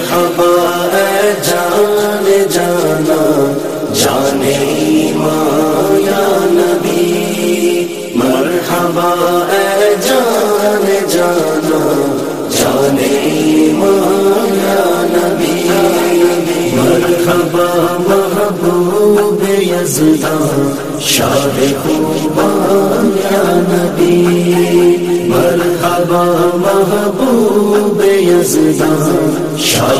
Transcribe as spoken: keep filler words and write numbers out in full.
मरहबा ए जान जाना जाने माया नबी, मरहबा ए जान जाना जाने माया नबी, मरहबा महबूब यज़दा शाह ख़ुबान या नबी, मरहबा महबूब यज़दा शाह